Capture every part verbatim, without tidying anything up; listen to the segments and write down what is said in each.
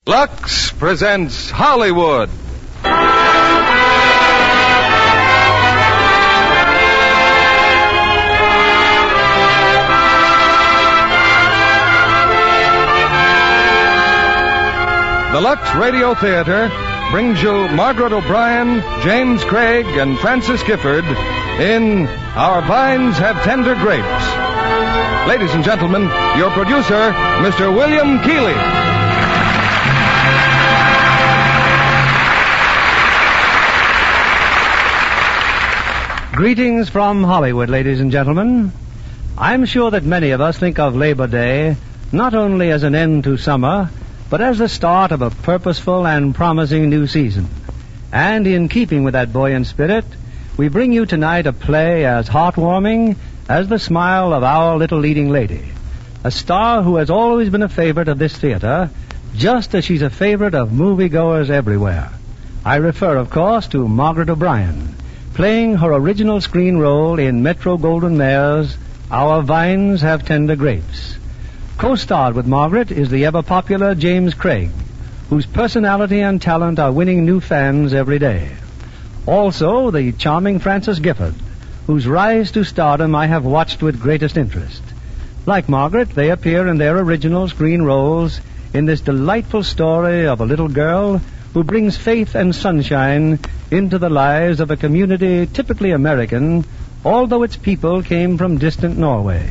Lux presents Hollywood. The Lux Radio Theater brings you Margaret O'Brien, James Craig, and Francis Gifford in Our Vines Have Tender Grapes. Ladies and gentlemen, your producer, Mister William Keighley. Greetings from Hollywood, ladies and gentlemen. I'm sure that many of us think of Labor Day not only as an end to summer, but as the start of a purposeful and promising new season. And in keeping with that buoyant spirit, we bring you tonight a play as heartwarming as the smile of our little leading lady, a star who has always been a favorite of this theater, just as she's a favorite of moviegoers everywhere. I refer, of course, to Margaret O'Brien, playing her original screen role in Metro-Goldwyn-Mayer's Our Vines Have Tender Grapes. Co-starred with Margaret is the ever-popular James Craig, whose personality and talent are winning new fans every day. Also, the charming Francis Gifford, whose rise to stardom I have watched with greatest interest. Like Margaret, they appear in their original screen roles in this delightful story of a little girl who brings faith and sunshine into the lives of a community typically American, although its people came from distant Norway.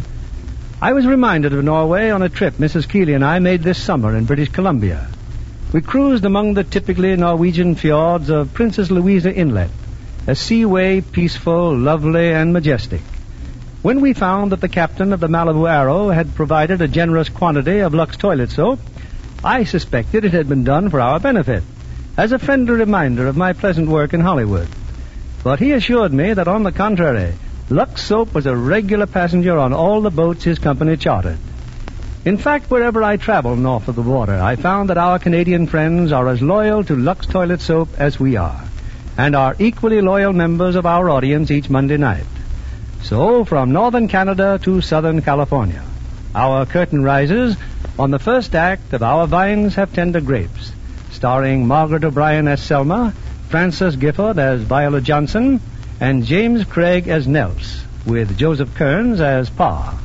I was reminded of Norway on a trip Missus Keeley and I made this summer in British Columbia. We cruised among the typically Norwegian fjords of Princess Louisa Inlet, a seaway peaceful, lovely, and majestic. When we found that the captain of the Malibu Arrow had provided a generous quantity of Lux toilet soap, I suspected it had been done for our benefit, as a friendly reminder of my pleasant work in Hollywood. But he assured me that, on the contrary, Lux soap was a regular passenger on all the boats his company chartered. In fact, wherever I traveled north of the water, I found that our Canadian friends are as loyal to Lux toilet soap as we are, and are equally loyal members of our audience each Monday night. So, from northern Canada to southern California, our curtain rises on the first act of Our Vines Have Tender Grapes, starring Margaret O'Brien as Selma, Francis Gifford as Viola Johnson, and James Craig as Nels, with Joseph Kearns as Pa.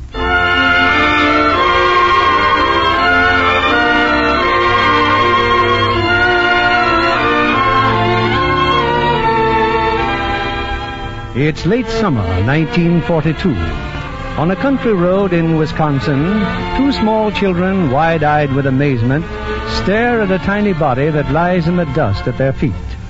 It's late summer, nineteen forty-two. On a country road in Wisconsin, two small children, wide-eyed with amazement, stare at a tiny body that lies in the dust at their feet.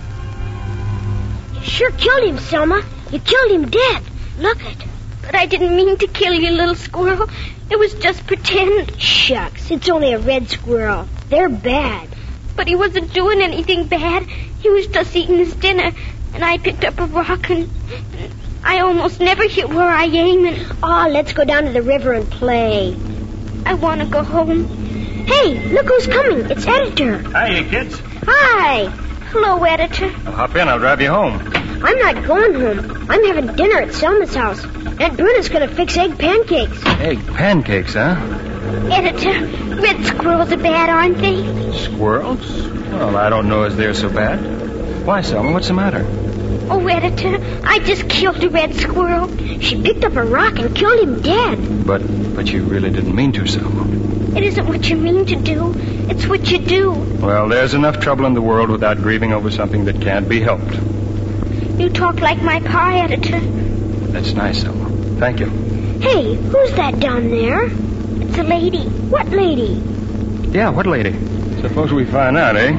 You sure killed him, Selma. You killed him dead. Look it. But I didn't mean to kill you, little squirrel. It was just pretend. Shucks, it's only a red squirrel. They're bad. But he wasn't doing anything bad. He was just eating his dinner, and I picked up a rock, and I almost never hit where I aim, and... Oh, let's go down to the river and play. I want to go home. Hey, look who's coming. It's Editor. Hi, kids. Hi. Hello, Editor. Well, hop in. I'll drive you home. I'm not going home. I'm having dinner at Selma's house. Aunt Bruna's going to fix egg pancakes. Egg pancakes, huh? Editor, red squirrels are bad, aren't they? Squirrels? Well, I don't know as they're so bad. Why, Selma? What's the matter? Oh, Editor, I just killed a red squirrel. She picked up a rock and killed him dead. But but you really didn't mean to, Selma. It isn't what you mean to do. It's what you do. Well, there's enough trouble in the world without grieving over something that can't be helped. You talk like my pa, Editor. That's nice, Selma. Thank you. Hey, who's that down there? It's a lady. What lady? Yeah, what lady? Suppose we find out, eh?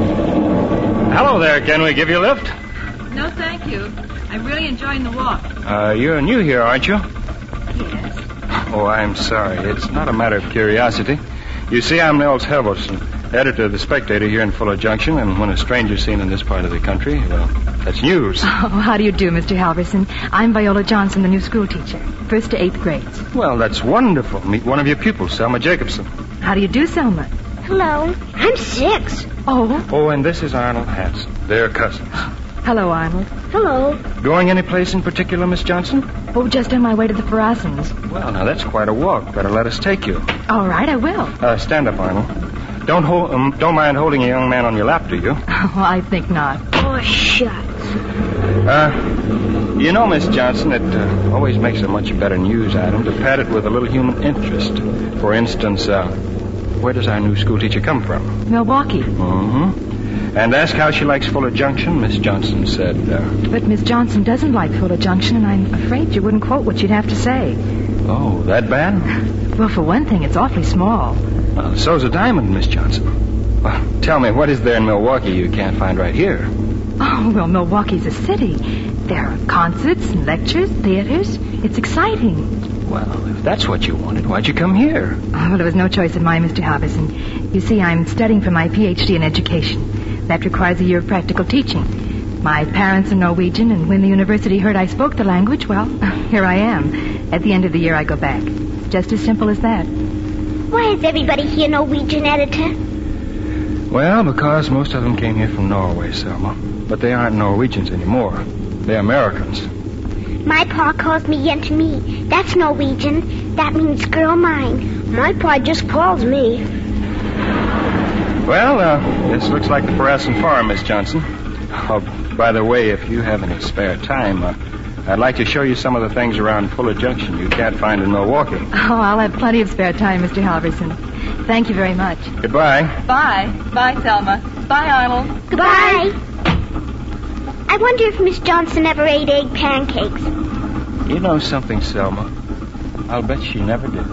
Hello there. Can we give you a lift? No, thank you. I'm really enjoying the walk. Uh, you're new here, aren't you? Yes. Oh, I'm sorry. It's not a matter of curiosity. You see, I'm Nels Helverson, editor of The Spectator here in Fuller Junction, and when a stranger's seen in this part of the country, well, that's news. Oh, how do you do, Mister Halverson? I'm Viola Johnson, the new school teacher, first to eighth grades. Well, that's wonderful. Meet one of your pupils, Selma Jacobson. How do you do, Selma? Hello. I'm six. Oh. Oh, and this is Arnold Hanson. They're cousins. Hello, Arnold. Hello. Going any place in particular, Miss Johnson? Oh, just on my way to the Farasans. Well, now, that's quite a walk. Better let us take you. All right, I will. Uh, stand up, Arnold. Don't hold, um, don't mind holding a young man on your lap, do you? Oh, I think not. Oh, shucks. Uh, you know, Miss Johnson, it uh, always makes a much better news item to pad it with a little human interest. For instance, uh, where does our new school teacher come from? Milwaukee. Mm-hmm. And ask how she likes Fuller Junction, Miss Johnson said. Uh, But Miss Johnson doesn't like Fuller Junction, and I'm afraid you wouldn't quote what you'd have to say. oh, that bad? Well, for one thing, it's awfully small. Well, so's a diamond, Miss Johnson. Well, tell me, what is there in Milwaukee you can't find right here? Oh, well, Milwaukee's a city. There are concerts and lectures, theaters. It's exciting. Well, if that's what you wanted, why'd you come here? Oh, well, there was no choice of mine, Mister Halverson. You see, I'm studying for my P H D in education. That requires a year of practical teaching. My parents are Norwegian, and when the university heard I spoke the language, well, here I am. At the end of the year, I go back. It's just as simple as that. Why is everybody here Norwegian, Editor? Well, because most of them came here from Norway, Selma. But they aren't Norwegians anymore. They're Americans. My pa calls me Yent me. That's Norwegian. That means girl mine. My pa just calls me. Well, uh, this looks like the Parasan Farm, Miss Johnson. Oh, by the way, if you have any spare time, uh, I'd like to show you some of the things around Fuller Junction you can't find in Milwaukee. Oh, I'll have plenty of spare time, Mister Halverson. Thank you very much. Goodbye. Bye. Bye, Selma. Bye, Arnold. Goodbye. I wonder if Miss Johnson ever ate egg pancakes. You know something, Selma? I'll bet she never did.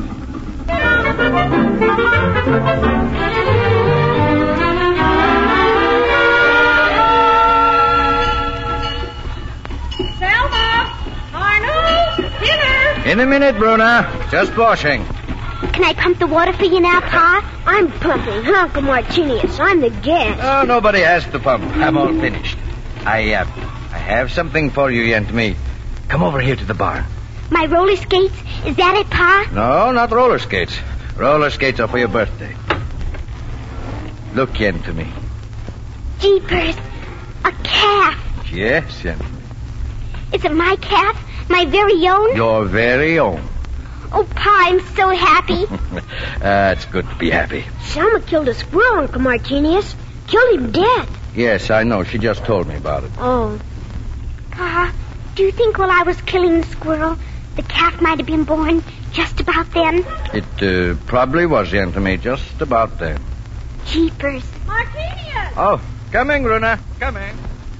In a minute, Bruna. Just washing. Can I pump the water for you now, Pa? I'm pumping, Uncle Martinius. I'm the guest. Oh, nobody has to pump. I'm all finished. I, uh, I have something for you, Yent me. Come over here to the barn. My roller skates? Is that it, Pa? No, not roller skates. Roller skates are for your birthday. Look, Yent to me. Jeepers. A calf. Yes, Yent. Is it my calf? My very own? Your very own. Oh, Pa, I'm so happy. uh, it's good to be happy. Selma killed a squirrel, Uncle Martinius. Killed him dead. Yes, I know. She just told me about it. Oh. Pa, do you think while I was killing the squirrel, the calf might have been born just about then? It uh, probably was, Yent to me, just about then. Jeepers. Martinius! Oh, coming, Bruna. Coming.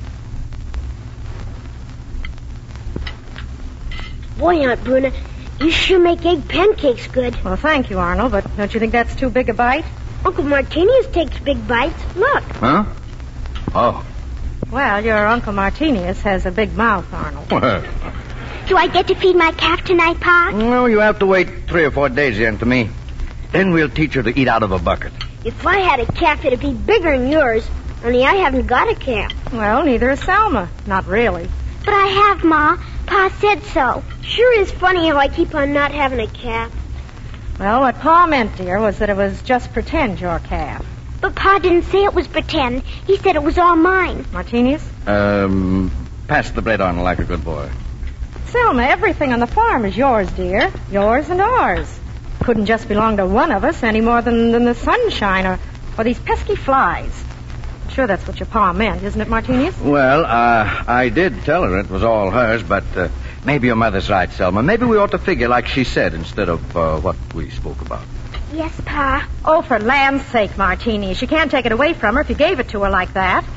Boy, Aunt Bruna, you sure make egg pancakes good. Well, thank you, Arnold, but don't you think that's too big a bite? Uncle Martinius takes big bites. Look. Huh? Oh. Well, your Uncle Martinius has a big mouth, Arnold. Do I get to feed my calf tonight, Pa? No, you have to wait three or four days, Yent to me. Then we'll teach her to eat out of a bucket. If I had a calf, it'd be bigger than yours. Only I haven't got a calf. Well, neither is Selma. Not really. But I have, Ma. Pa said so. Sure is funny how I keep on not having a calf. Well, what Pa meant, dear, was that it was just pretend your calf. But Pa didn't say it was pretend. He said it was all mine. Martinius? Um, pass the bread on like a good boy. Selma, everything on the farm is yours, dear. Yours and ours. Couldn't just belong to one of us any more than, than the sunshine or, or these pesky flies. Sure, that's what your Pa meant, isn't it, Martinius? Well, uh, I did tell her it was all hers, but uh, maybe your mother's right, Selma. Maybe we ought to figure like she said instead of uh, what we spoke about. Yes, Pa. Oh, for land's sake, Martinius. You can't take it away from her if you gave it to her like that.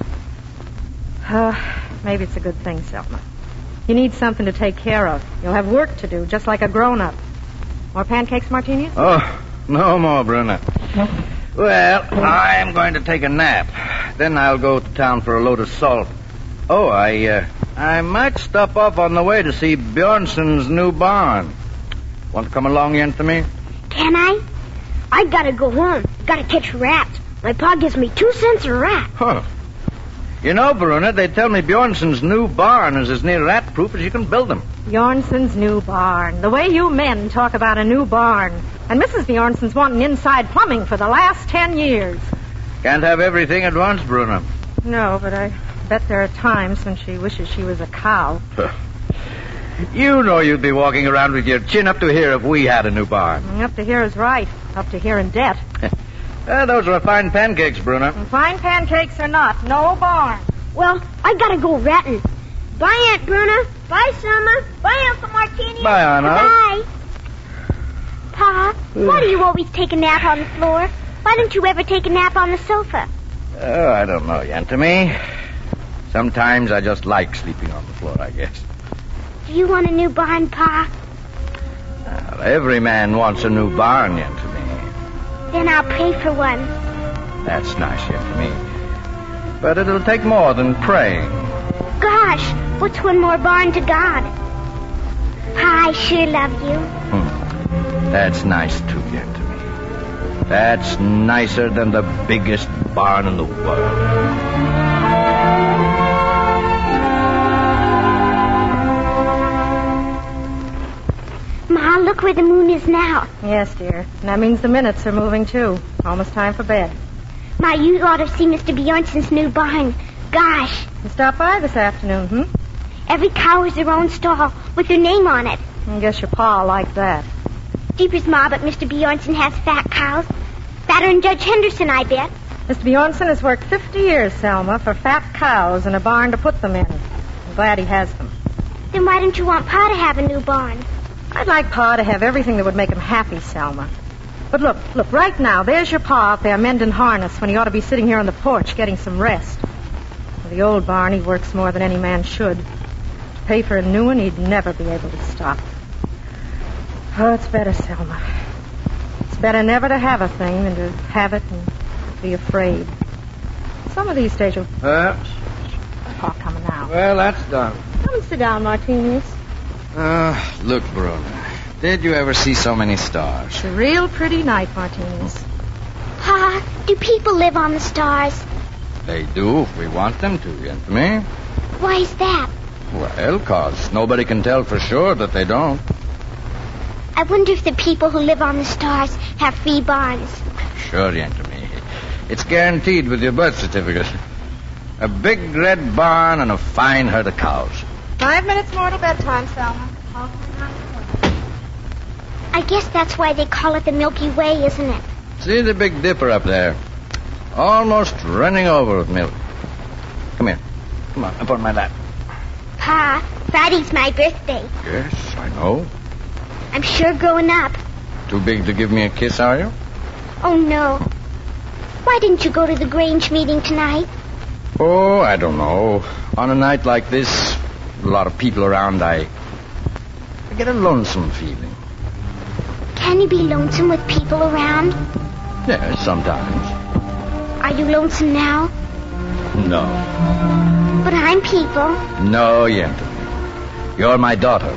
Uh, maybe it's a good thing, Selma. You need something to take care of. You'll have work to do, just like a grown-up. More pancakes, Martinius? Oh, no more, Bruna. Well, I'm going to take a nap. Then I'll go to town for a load of salt. Oh, I uh, I might stop off on the way to see Bjornson's new barn. Want to come along, Yent, to me? Can I? I gotta go home. Gotta catch rats. My pa gives me two cents a rat. Huh. You know, Bruna, they tell me Bjornson's new barn is as near rat-proof as you can build them. Bjornson's new barn. The way you men talk about a new barn. And Missus Bjornson's wanting inside plumbing for the last ten years. Can't have everything at once, Bruna. No, but I bet there are times when she wishes she was a cow. You know you'd be walking around with your chin up to here if we had a new barn. Up to here is right. Up to here in debt. Uh, those were fine pancakes, Bruno. Fine pancakes or not, no barn. Well, I gotta go ratting. Bye, Aunt Bruna. Bye, Selma. Bye, Uncle Martini. Bye, Arnold. Bye. Pa, why do you always take a nap on the floor? Why don't you ever take a nap on the sofa? Oh, I don't know, Yantamy. Sometimes I just like sleeping on the floor, I guess. Do you want a new barn, Pa? Well, every man wants a new barn, Yantamy. Then I'll pray for one. That's nice, Yantamy. But it'll take more than praying. Gosh, what's one more barn to God? Pa, I sure love you. Hmm. That's nice, too, Yantamy. That's nicer than the biggest barn in the world. Ma, look where the moon is now. Yes, dear. And that means the minutes are moving, too. Almost time for bed. Ma, you ought to see Mister Bjornson's new barn. Gosh. You stopped by this afternoon, hmm? Every cow has their own stall with their name on it. I guess your pa liked that. Jeepers, Ma, but Mister Bjornson has fat cows. Fatter than Judge Henderson, I bet. Mister Bjornson has worked fifty years, Selma, for fat cows and a barn to put them in. I'm glad he has them. Then why don't you want Pa to have a new barn? I'd like Pa to have everything that would make him happy, Selma. But look, look, right now, there's your Pa out there mending harness when he ought to be sitting here on the porch getting some rest. For the old barn, he works more than any man should. To pay for a new one, he'd never be able to stop. Oh, it's better, Selma. It's better never to have a thing than to have it and be afraid. Some of these days you'll... Uh, Pa coming now. well, that's done. Come and sit down, Martinez. Uh, look, Bruno. Did you ever see so many stars? It's a real pretty night, Martinez. Pa, do people live on the stars? They do if we want them to, Yantamy. Why is that? Well, 'cause nobody can tell for sure that they don't. I wonder if the people who live on the stars have free barns. Sure, Yantamy. It's guaranteed with your birth certificate. A big red barn and a fine herd of cows. Five minutes more till bedtime, Selma. I guess that's why they call it the Milky Way, isn't it? See the Big Dipper up there? Almost running over with milk. Come here. Come on, up on my lap. Pa, Friday's my birthday. Yes, I know. I'm sure growing up. Too big to give me a kiss, are you? Oh, no. Why didn't you go to the Grange meeting tonight? Oh, I don't know. On a night like this, a lot of people around, I, I get a lonesome feeling. Can you be lonesome with people around? Yes, sometimes. Are you lonesome now? No. But I'm people. No, Yantamy. You're my daughter.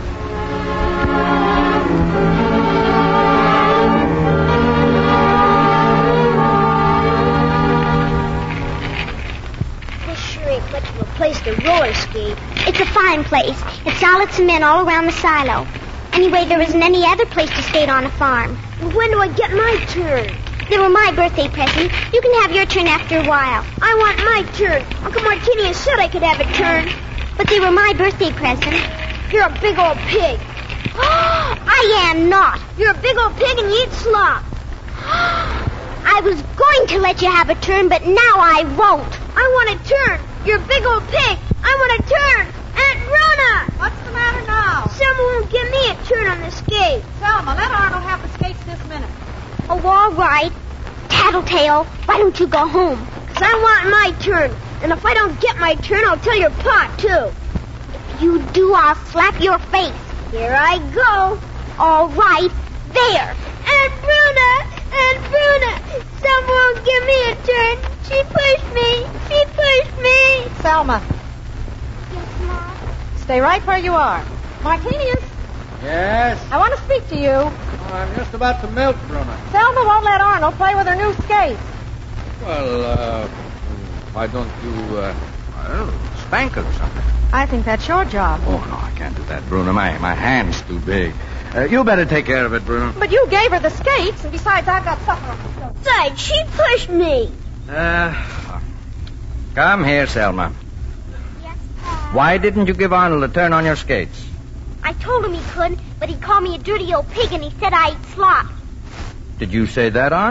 This sure ain't much of a place to roller skate. It's a fine place. It's solid cement all around the silo. Anyway, there isn't any other place to skate on a farm. Well, when do I get my turn? They were my birthday present. You can have your turn after a while. I want my turn. Uncle Martini said I could have a turn. But they were my birthday present. You're a big old pig. I am not. You're a big old pig and you eat slop. I was going to let you have a turn, but now I won't. I want a turn. You're a big old pig. I want a turn. Aunt Rona! What's the matter now? Selma won't give me a turn on the skate. Selma, let Arnold have the skates this minute. Oh, all right. Tattletale, why don't you go home? Because I want my turn. And if I don't get my turn, I'll tell your pa, too. If you do, I'll slap your face. Here I go. All right. There. Aunt Bruna! Aunt Bruna! Selma won't give me a turn. She pushed me. She pushed me. Selma, Yes, Mom. stay right where you are. Martinez, Yes? I want to speak to you. Oh, I'm just about to milk, Bruno. Selma won't let Arnold play with her new skates. Well, uh, why don't you, uh, I don't know, spank her or something? I think that's your job. Oh, no, I can't do that, Bruno. My, my hand's too big. Uh, you better take care of it, Bruno. But you gave her the skates, and besides, I've got supper on the stove. Besides, she pushed me. Uh, come here, Selma. Yes, Pa. Why didn't you give Arnold a turn on your skates? I told him he could, but he called me a dirty old pig and he said I eat slop. Did you say that, Arnold?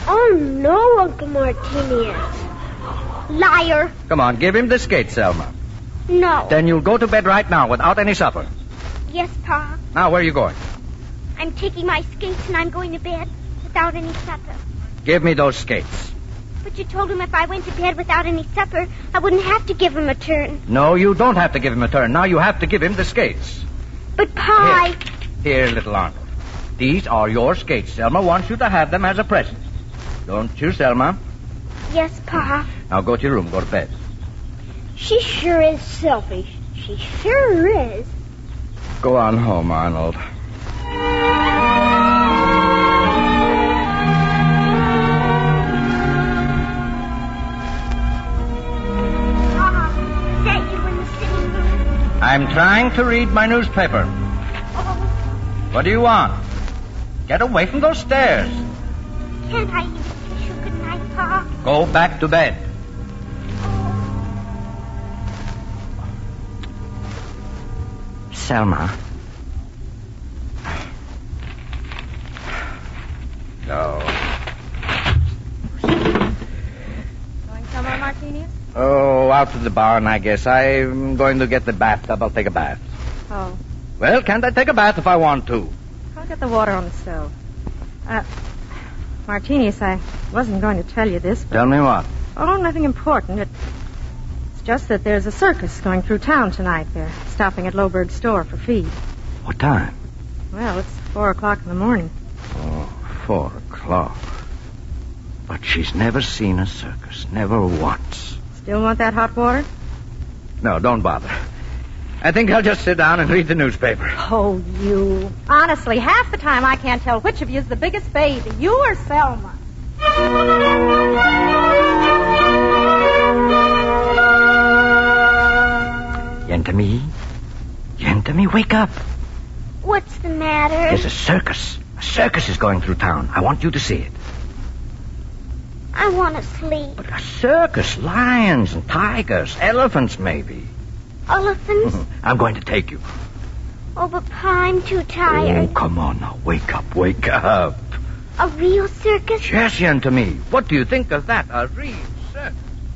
Oh, no, Uncle Martinius. Liar. Come on, give him the skates, Selma. No. Then you'll go to bed right now without any supper. Yes, Pa. Now, where are you going? I'm taking my skates and I'm going to bed without any supper. Give me those skates. But you told him if I went to bed without any supper, I wouldn't have to give him a turn. No, you don't have to give him a turn. Now you have to give him the skates. But, Pa, Here, Here little Arnold. These are your skates. Selma wants you to have them as a present. Don't you, Selma? Yes, Pa. Now go to your room. Go to bed. She sure is selfish. She sure is. Go on home, Arnold. Pa, is that you in the sitting room? I'm trying to read my newspaper. Oh, What do you want? Get away from those stairs. can't I even kiss you goodnight, Pa? Go back to bed. Selma. No. Going somewhere, Martinius? Oh, out to the barn, I guess. I'm going to get the bathtub. I'll take a bath. Oh. Well, can't I take a bath if I want to? I'll get the water on the stove. Uh, Martinius, I wasn't going to tell you this, but... Tell me what? Oh, nothing important. It, it's just that there's a circus going through town tonight. They're stopping at Lohberg's store for feed. What time? Well, it's four o'clock in the morning. Oh, four o'clock. But she's never seen a circus. Never once. Still want that hot water? No, don't bother. I think I'll just sit down and read the newspaper. Oh, you. Honestly, half the time I can't tell which of you is the biggest baby, you or Selma. Yentamy? Yentamy, wake up. What's the matter? There's a circus. A circus is going through town. I want you to see it. I want to sleep. But a circus, lions and tigers, elephants maybe. Elephants? I'm going to take you. Oh, but Pa, I'm too tired. Oh, come on now. Wake up, wake up. A real circus? Yes, Yentamy. What do you think of that? A real circus.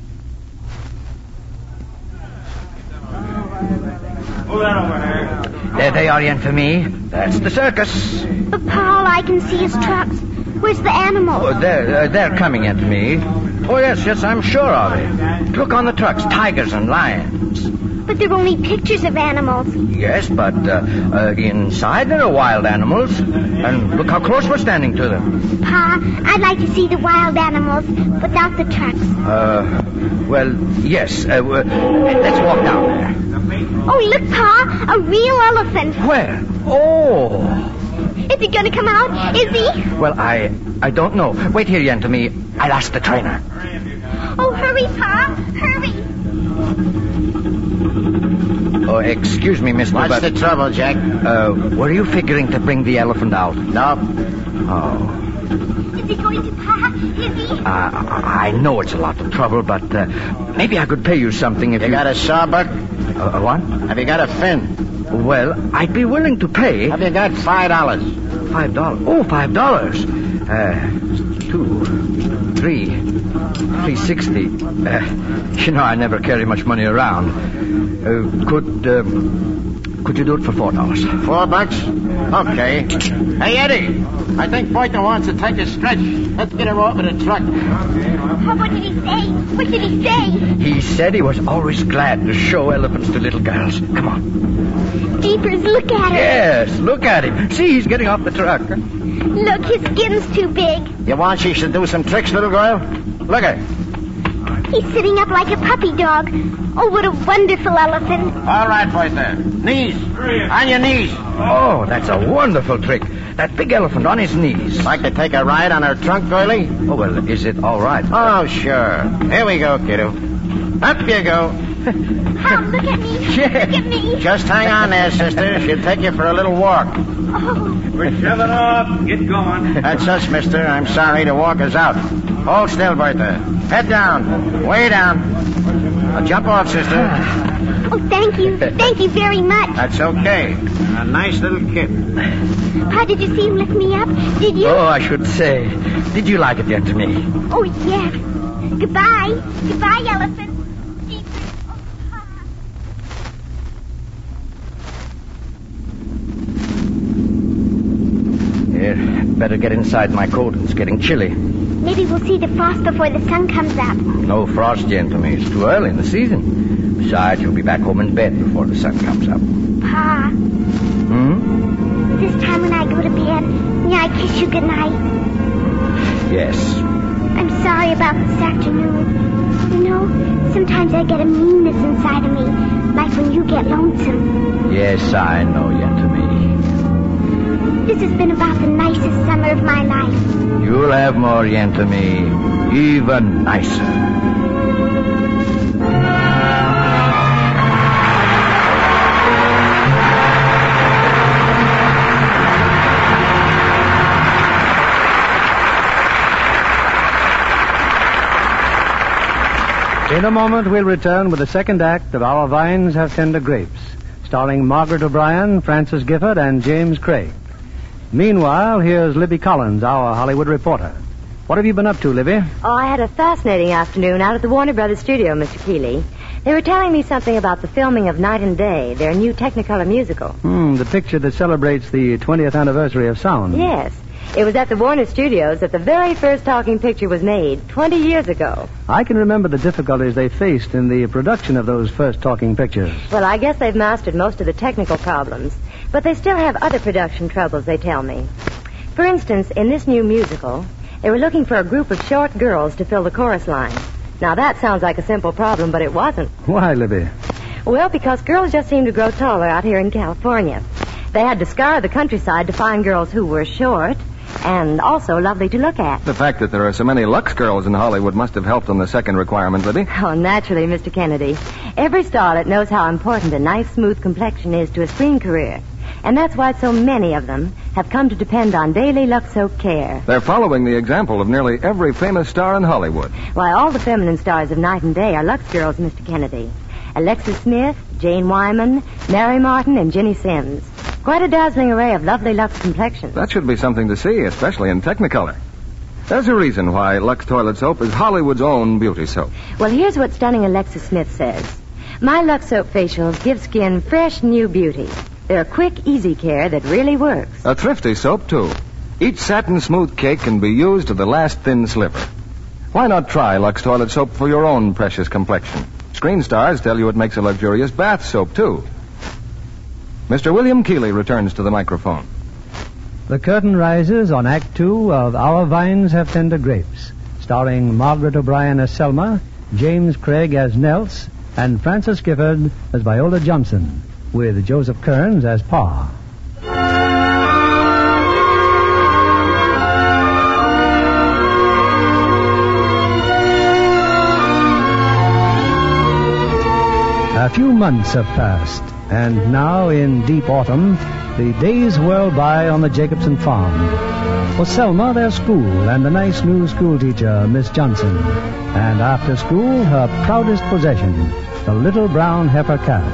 There they are, Yentamy. That's the circus. But Pa, all I can see is trucks. Where's the animals? Oh, they're, uh, they're coming, Yentamy. Oh, yes, yes, I'm sure of it. Look on the trucks, tigers and lions. But they're only pictures of animals. Yes, but uh, uh, inside there are wild animals. And look how close we're standing to them. Pa, I'd like to see the wild animals without the trucks. Uh, well, yes. Uh, w- let's walk down there. Oh, look, Pa, a real elephant. Where? Oh. Is he going to come out? Is he? Well, I I don't know. Wait here, Yentamy. I'll ask the trainer. Oh, hurry, Pa, hurry. Oh, excuse me, mister, What's but... the trouble, Jack? Uh, were you figuring to bring the elephant out? No. Oh. Is he going to, Pa? Is he? Uh, I know it's a lot of trouble, but uh, maybe I could pay you something if You you... got a sawbuck? Uh, a what? Have you got a fin? Well, I'd be willing to pay... Have you got five dollars? Five dollars. Oh, five dollars. Uh, two, three, three sixty. Uh, you know, I never carry much money around. Uh, could, um, could you do it for four dollars? Four bucks? Okay. Hey, Eddie, I think Boynton wants to take a stretch. Let's get him over the truck. Oh, what did he say? What did he say? He said he was always glad to show elephants to little girls. Come on. Jeepers, look at him. Yes, look at him. See, he's getting off the truck. Look, his skin's too big. You want she should do some tricks, little girl? Look at her. He's sitting up like a puppy dog. Oh, what a wonderful elephant. All right, boys there. Knees. On your knees. Oh, that's a wonderful trick. That big elephant on his knees. Like to take a ride on her trunk, girlie? Oh, well, is it all right? Oh, sure. Here we go, kiddo. Up you go. Oh, look at me. Look at me. Just hang on there, sister. She'll take you for a little walk. Oh. We're shoving off. Get going. That's us, mister. I'm sorry to walk us out. Hold still, Bertha. Head down. Way down. Now jump off, sister. Oh, thank you. Thank you very much. That's okay. A nice little kitten. Pa, did you see him lift me up? Did you? Oh, I should say. Did you like it yet to me? Oh, yes. Goodbye. Goodbye, elephant. Here, better get inside my coat. It's getting chilly. Maybe we'll see the frost before the sun comes up. No frost yet to me. It's too early in the season. Besides, you'll be back home in bed before the sun comes up. Pa, Hmm? this time when I go to bed, may I kiss you goodnight? Yes. I'm sorry about this afternoon. You know, sometimes I get a meanness inside of me, like when you get lonesome. Yes, I know, Yentomy. This has been about the nicest summer of my life. You'll have more, Yentomy. Even nicer. In a moment, we'll return with the second act of Our Vines Have Tender Grapes, starring Margaret O'Brien, Francis Gifford, and James Craig. Meanwhile, here's Libby Collins, our Hollywood reporter. What have you been up to, Libby? Oh, I had a fascinating afternoon out at the Warner Brothers studio, Mister Keeley. They were telling me something about the filming of Night and Day, their new Technicolor musical. Hmm, the picture that celebrates the twentieth anniversary of sound. Yes. It was at the Warner Studios that the very first talking picture was made twenty years ago. I can remember the difficulties they faced in the production of those first talking pictures. Well, I guess they've mastered most of the technical problems, but they still have other production troubles, they tell me. For instance, in this new musical, they were looking for a group of short girls to fill the chorus lines. Now, that sounds like a simple problem, but it wasn't. Why, Libby? Well, because girls just seem to grow taller out here in California. They had to scour the countryside to find girls who were short and also lovely to look at. The fact that there are so many Lux girls in Hollywood must have helped on the second requirement, Libby. Oh, naturally, Mister Kennedy. Every starlet knows how important a nice, smooth complexion is to a screen career. And that's why so many of them have come to depend on daily Lux Soap care. They're following the example of nearly every famous star in Hollywood. Why, all the feminine stars of Night and Day are Lux girls, Mister Kennedy. Alexis Smith, Jane Wyman, Mary Martin, and Ginny Sims. Quite a dazzling array of lovely Lux complexions. That should be something to see, especially in Technicolor. There's a reason why Lux Toilet Soap is Hollywood's own beauty soap. Well, here's what stunning Alexis Smith says. My Lux Soap facials give skin fresh, new beauty. They're a quick, easy care that really works. A thrifty soap, too. Each satin smooth cake can be used to the last thin sliver. Why not try Lux Toilet Soap for your own precious complexion? Screen stars tell you it makes a luxurious bath soap, too. Mister William Keeley returns to the microphone. The curtain rises on Act Two of Our Vines Have Tender Grapes, starring Margaret O'Brien as Selma, James Craig as Nels, and Francis Gifford as Viola Johnson, with Joseph Kearns as Pa. A few months have passed, and now in deep autumn, the days whirl by on the Jacobson farm. For Selma, there's school and the nice new school teacher, Miss Johnson. And after school, her proudest possession, the little brown heifer calf.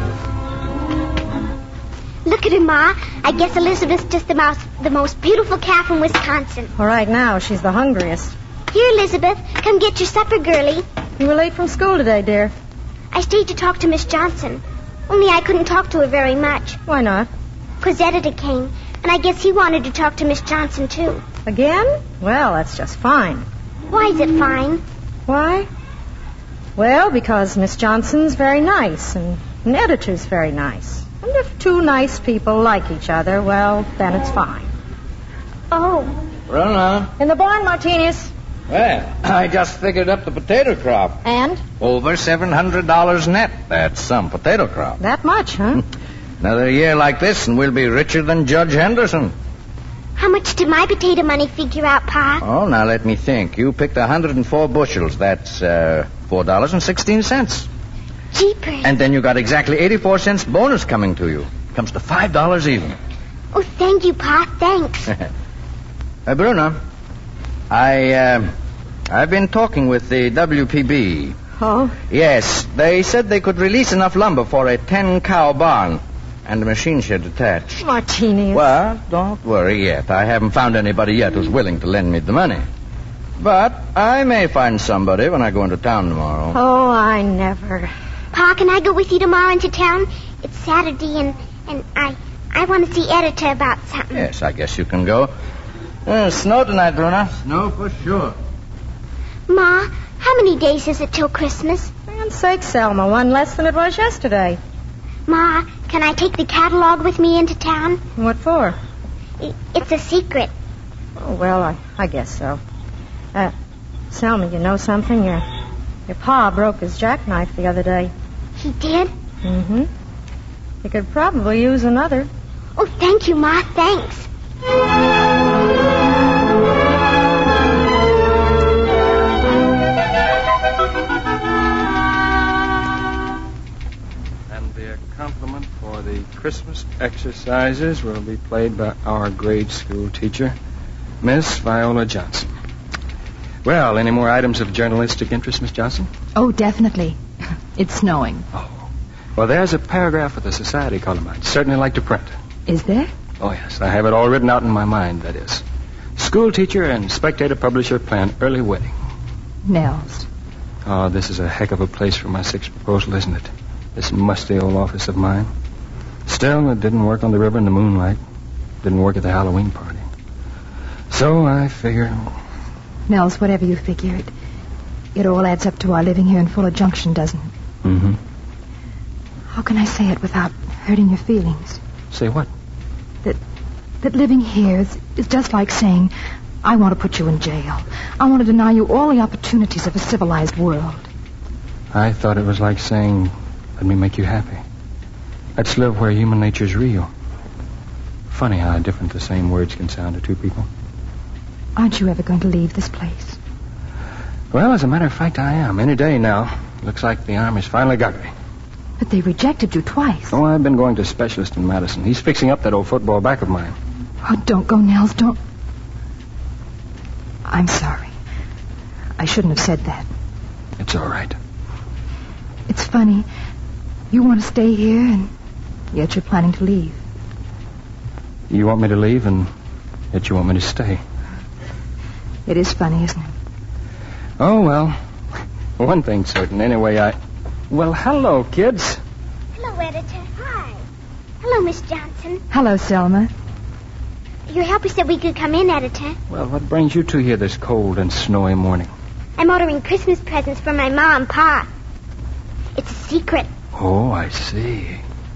Look at her, Ma. I guess Elizabeth's just the most, the most beautiful calf in Wisconsin. All right, now, she's the hungriest. Here, Elizabeth. Come get your supper, girlie. You were late from school today, dear. I stayed to talk to Miss Johnson. Only I couldn't talk to her very much. Why not? Because Editor came, and I guess he wanted to talk to Miss Johnson, too. Again? Well, that's just fine. Why is it fine? Why? Well, because Miss Johnson's very nice, and an editor's very nice. And if two nice people like each other, well, then it's fine. Oh. Run on. In the barn, Martinez. Well, I just figured up the potato crop. And? Over seven hundred dollars net. That's some potato crop. That much, huh? Another year like this, and we'll be richer than Judge Henderson. How much did my potato money figure out, Pa? Oh, now let me think. You picked one hundred four bushels. That's uh, four dollars and sixteen cents. Jeepers. And then you got exactly eighty-four cents bonus coming to you. Comes to five dollars even. Oh, thank you, Pa. Thanks. uh, Bruna, I, uh, I've been talking with the W P B. Oh? Yes, they said they could release enough lumber for a ten-cow barn and a machine shed attached. Martini. Well, don't worry yet. I haven't found anybody yet who's willing to lend me the money. But I may find somebody when I go into town tomorrow. Oh, I never. Pa, can I go with you tomorrow into town? It's Saturday, and, and I I want to see Editor about something. Yes, I guess you can go. Uh, snow tonight, Bruna. Snow for sure. Ma, how many days is it till Christmas? For God's sake, Selma, one less than it was yesterday. Ma, can I take the catalog with me into town? What for? I- It's a secret. Oh, well, I, I guess so. Uh, Selma, you know something? Your, your pa broke his jackknife the other day. He did? Mm-hmm. You could probably use another. Oh, thank you, Ma. Thanks. And the accompaniment for the Christmas exercises will be played by our grade school teacher, Miss Viola Johnson. Well, any more items of journalistic interest, Miss Johnson? Oh, definitely. It's snowing. Oh. Well, there's a paragraph for the society column I'd certainly like to print. Is there? Oh, yes. I have it all written out in my mind, that is. School teacher and Spectator publisher plan early wedding. Nels. Oh, this is a heck of a place for my sixth proposal, isn't it? This musty old office of mine. Still, it didn't work on the river in the moonlight. Didn't work at the Halloween party. So I figure... Nels, whatever you figure, it, it all adds up to our living here in Fuller Junction, doesn't it? Mm-hmm. How can I say it without hurting your feelings? Say what? That that living here is, is just like saying, I want to put you in jail. I want to deny you all the opportunities of a civilized world. I thought it was like saying, let me make you happy. Let's live where human nature's real. Funny how different the same words can sound to two people. Aren't you ever going to leave this place? Well, as a matter of fact, I am. Any day now. Looks like the Army's finally got me. But they rejected you twice. Oh, I've been going to a specialist in Madison. He's fixing up that old football back of mine. Oh, don't go, Nels. Don't. I'm sorry. I shouldn't have said that. It's all right. It's funny. You want to stay here, and yet you're planning to leave. You want me to leave, and yet you want me to stay. It is funny, isn't it? Oh, well, one thing's certain. Anyway, I... Well, hello, kids. Hello, Editor. Hi. Hello, Miss Johnson. Hello, Selma. Your helper said we could come in, Editor. Well, what brings you two here this cold and snowy morning? I'm ordering Christmas presents for my ma and pa. It's a secret. Oh, I see.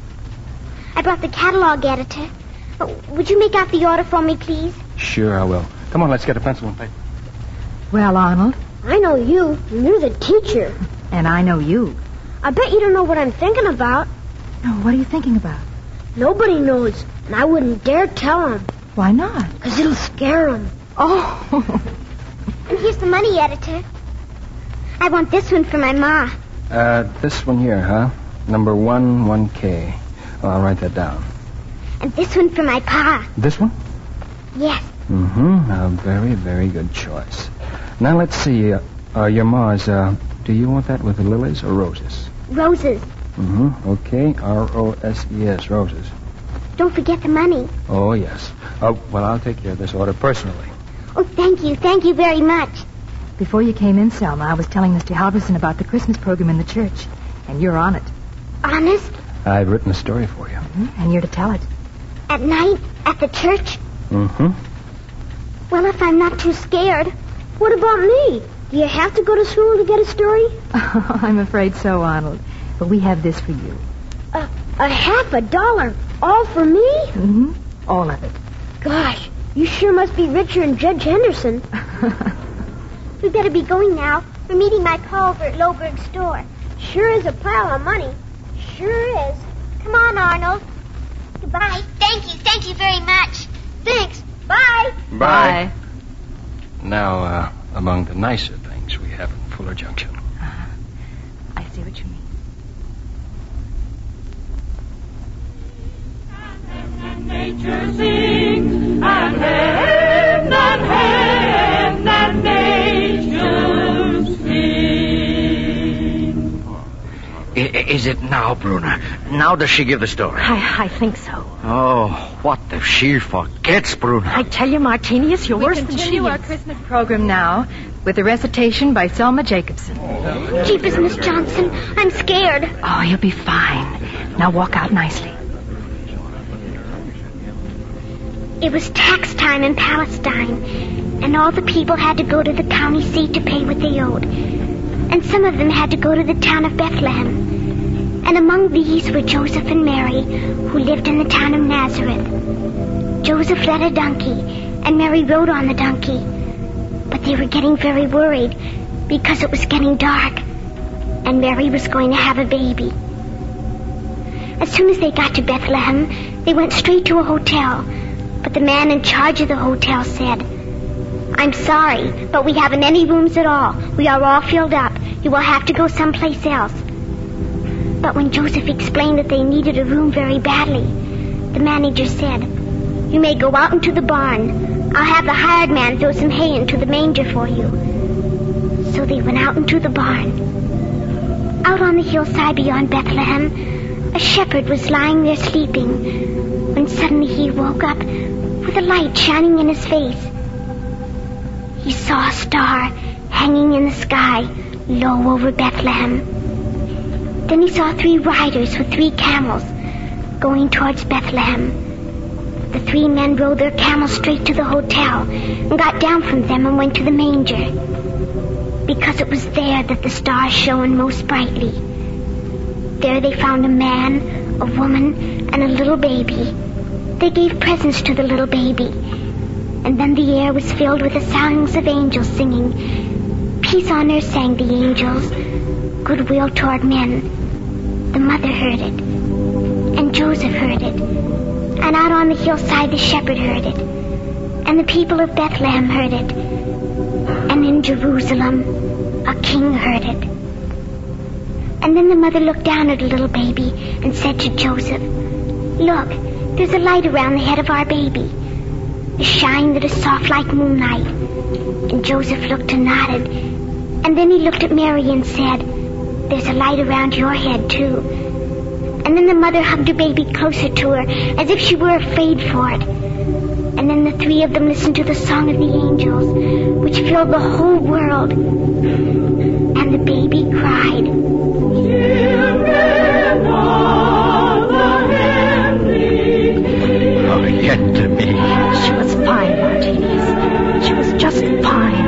I brought the catalog, Editor. Oh, would you make out the order for me, please? Sure, I will. Come on, let's get a pencil and paper. Well, Arnold. I know you. You're the teacher. And I know you. I bet you don't know what I'm thinking about. No, what are you thinking about? Nobody knows, and I wouldn't dare tell them. Why not? Because it'll scare them. Oh. And here's the money, Editor. I want this one for my ma. Uh, this one here, huh? Number one, one K. Well, I'll write that down. And this one for my pa. This one? Yes. Mm-hmm. A very, very good choice. Now, let's see. Uh, uh, your ma's, uh, do you want that with the lilies or roses? Roses. Mm-hmm. Okay. R O S E S, roses. Don't forget the money. Oh, yes. Oh, well, I'll take care of this order personally. Oh, thank you. Thank you very much. Before you came in, Selma, I was telling Mister Halverson about the Christmas program in the church. And you're on it. Honest? I've written a story for you. Mm-hmm. And you're to tell it. At night? At the church? Mm-hmm. Well, if I'm not too scared. What about me? Do you have to go to school to get a story? Oh, I'm afraid so, Arnold. But we have this for you. Uh, a half a dollar? All for me? Mm-hmm. All of it. Gosh, you sure must be richer than Judge Henderson. We better be going now. We're meeting my pa over at Loberg's store. Sure is a pile of money. Sure is. Come on, Arnold. Goodbye. Thank you. Thank you very much. Thanks. Bye. Bye. Bye. Now, uh, among the nicer things we have in Fuller Junction. Uh, I see what you mean. nature sing, and hand and hand and nature sing. I- is it now, Bruna? Now does she give the story? I, I think so. Oh, what if she forgets, Bruna? I tell you, Martinius, you're We worse than she continue our is. Christmas program now with a recitation by Selma Jacobson. Jeepers, Miss Johnson, I'm scared. Oh, you'll be fine. Now walk out nicely. It was tax time in Palestine, and all the people had to go to the county seat to pay what they owed. And some of them had to go to the town of Bethlehem. And among these were Joseph and Mary, who lived in the town of Nazareth. Joseph led a donkey, and Mary rode on the donkey. But they were getting very worried because it was getting dark, and Mary was going to have a baby. As soon as they got to Bethlehem, they went straight to a hotel. But the man in charge of the hotel said, "I'm sorry, but we haven't any rooms at all. We are all filled up. You will have to go someplace else." But when Joseph explained that they needed a room very badly, the manager said, "You may go out into the barn. I'll have the hired man throw some hay into the manger for you." So they went out into the barn. Out on the hillside beyond Bethlehem, a shepherd was lying there sleeping, when suddenly he woke up with a light shining in his face. He saw a star hanging in the sky, low over Bethlehem. Then he saw three riders with three camels going towards Bethlehem. The three men rode their camels straight to the hotel and got down from them and went to the manger, because it was there that the star shone most brightly. There they found a man, a woman, and a little baby. They gave presents to the little baby, and then the air was filled with the songs of angels singing. Peace on earth, sang the angels, goodwill toward men. The mother heard it, and Joseph heard it, and out on the hillside the shepherd heard it, and the people of Bethlehem heard it, and in Jerusalem a king heard it. And then the mother looked down at the little baby and said to Joseph, "Look, there's a light around the head of our baby, a shine that is soft like moonlight." And Joseph looked and nodded, and then he looked at Mary and said, "There's a light around your head, too." And then the mother hugged her baby closer to her, as if she were afraid for it. And then the three of them listened to the song of the angels, which filled the whole world. And the baby cried. Children of the heavenly King. Forget to me. She was fine, Martinez. She was just fine.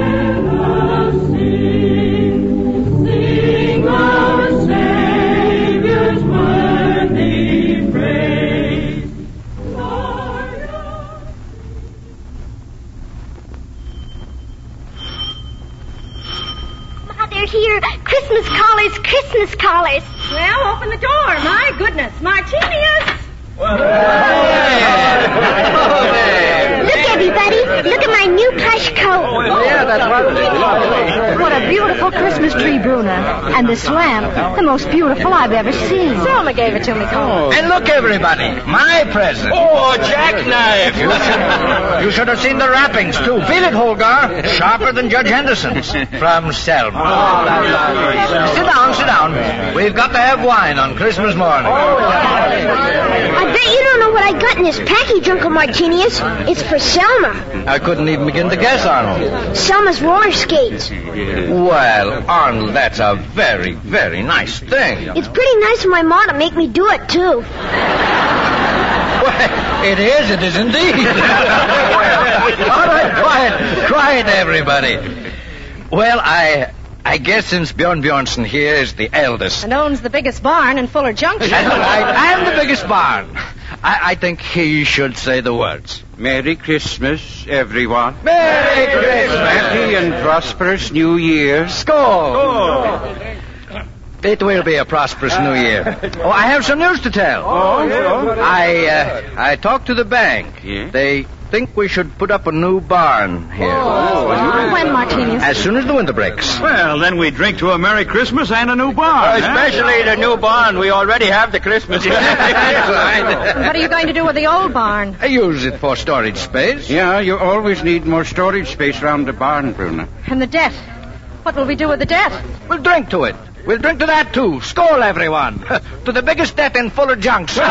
Sing, sing our Savior's worthy praise. They're here. Christmas callers, Christmas callers. Well, open the door. My goodness, Martinius! Look, everybody. Look at my new plush coat. Yeah, that's right. What a beautiful Christmas tree, Bruna. And this lamp, the most beautiful I've ever seen. Selma gave it to me, Cole. And look, everybody, my present. Oh, jackknife! You should have seen the wrappings, too. Feel it, Holgar. Sharper than Judge Henderson's. From Selma. Sit down, sit down. We've got to have wine on Christmas morning. I bet you don't know what I got in this package, Uncle Martinius. It's for Selma. I couldn't even begin to guess, Arnold. Selma's roller skates. Well, Arnold, that's a very, very nice thing. It's pretty nice of my ma to make me do it, too. Well, it is, it is indeed. All right, quiet, quiet, everybody. Well, I... I guess since Bjorn Bjornson here is the eldest. And owns the biggest barn in Fuller Junction. That's right, and the biggest barn. I, I think he should say the words. Merry Christmas, everyone. Merry Christmas. Happy and prosperous New Year. Skull. Oh. It will be a prosperous New Year. Oh, I have some news to tell. Oh, sure. I uh, I talked to the bank. Yeah? They think we should put up a new barn here. When, Martinez? As soon as the winter breaks. Well, then we drink to a Merry Christmas and a new barn. Especially the new barn. We already have the Christmas. What are you going to do with the old barn? I use it for storage space. Yeah, you always need more storage space around the barn, Bruna. And the debt. What will we do with the debt? We'll drink to it. We'll drink to that, too. Skål, everyone. To the biggest debt in Fuller Junction.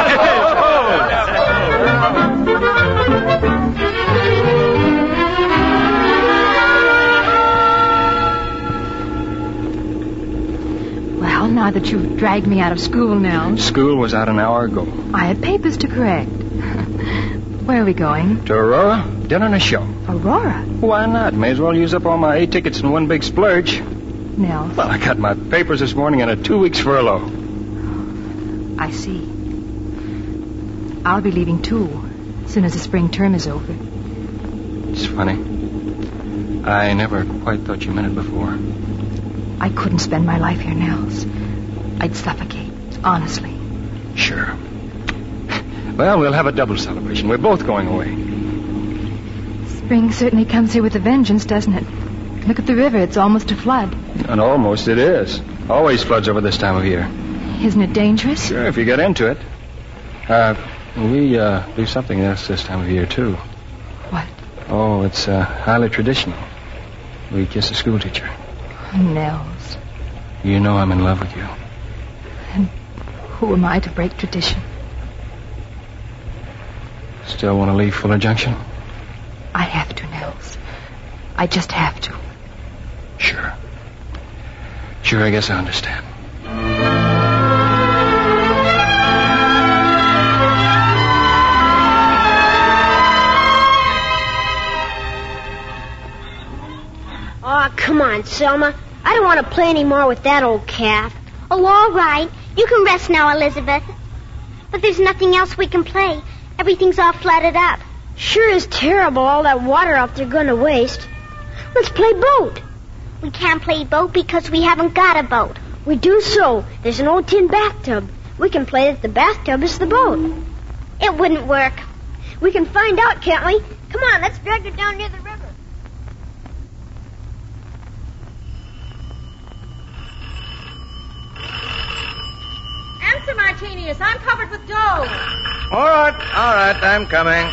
Well, now that you've dragged me out of school, Nell, School was out an hour ago. I had papers to correct. Where are we going? To Aurora, dinner and a show. Aurora? Why not? May as well use up all my eight tickets in one big splurge. Nell. Well, I got my papers this morning and a two weeks furlough. I see. I'll be leaving, too, as soon as the spring term is over. It's funny. I never quite thought you meant it before. I couldn't spend my life here, Nels. I'd suffocate, honestly. Sure. Well, we'll have a double celebration. We're both going away. Spring certainly comes here with a vengeance, doesn't it? Look at the river. It's almost a flood. And almost it is. Always floods over this time of year. Isn't it dangerous? Sure, if you get into it. Uh, we uh, do something else this time of year, too. What? Oh, it's uh, highly traditional. We kiss a school teacher. Nels. You know I'm in love with you. And who am I to break tradition? Still want to leave Fuller Junction? I have to, Nels. I just have to. Sure. Sure, I guess I understand. Oh, come on, Selma. I don't want to play any more with that old calf. Oh, all right. You can rest now, Elizabeth. But there's nothing else we can play. Everything's all flooded up. Sure is terrible, all that water out there going to waste. Let's play boat. We can't play boat because we haven't got a boat. We do so. There's an old tin bathtub. We can play that the bathtub is the boat. It wouldn't work. We can find out, can't we? Come on, let's drag it down near the river. Answer, Martinez. I'm covered with dough. All right, all right, I'm coming.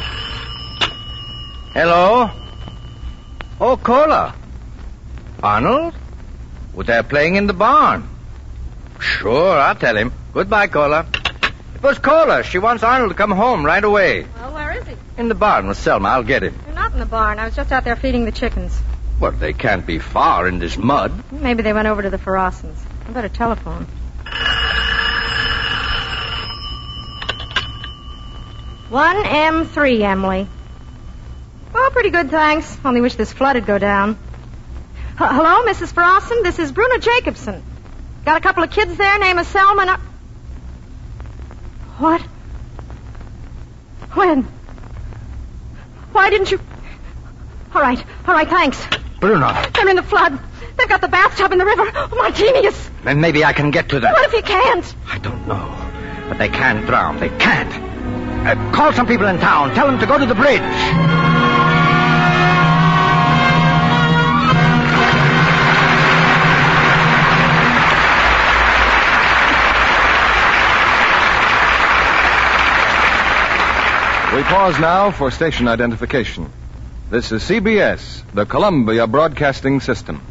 Hello? Oh, Cola. Arnold? Well, they're playing in the barn. Sure, I'll tell him. Goodbye, Cola. It was Cola. She wants Arnold to come home right away. Well, where is he? In the barn with Selma. I'll get him. You're not in the barn. I was just out there feeding the chickens. Well, they can't be far in this mud. Maybe they went over to the Ferrasons. I better telephone. one M three, Emily. Oh, pretty good, thanks. Only wish this flood would go down. H- Hello, Missus Frosten. This is Bruna Jacobson. Got a couple of kids there, name is Selma and I... What? When? Why didn't you... All right, all right, thanks. Bruna. They're in the flood. They've got the bathtub in the river. Oh, Martinez. Then maybe I can get to them. What if you can't? I don't know. But they can't drown. They can't. Uh, call some people in town. Tell them to go to the bridge. We pause now for station identification. This is C B S, the Columbia Broadcasting System.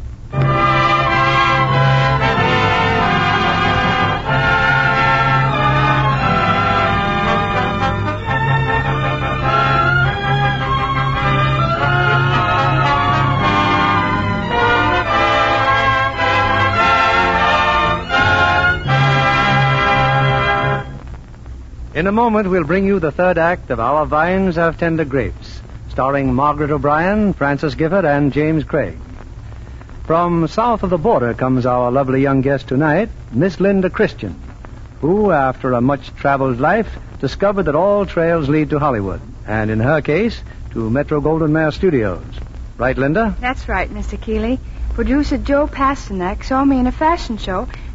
In a moment, we'll bring you the third act of Our Vines Have Tender Grapes, starring Margaret O'Brien, Francis Gifford, and James Craig. From south of the border comes our lovely young guest tonight, Miss Linda Christian, who, after a much-traveled life, discovered that all trails lead to Hollywood, and in her case, to Metro-Goldwyn-Mayer Studios. Right, Linda? That's right, Mister Keeley. Producer Joe Pasternak saw me in a fashion show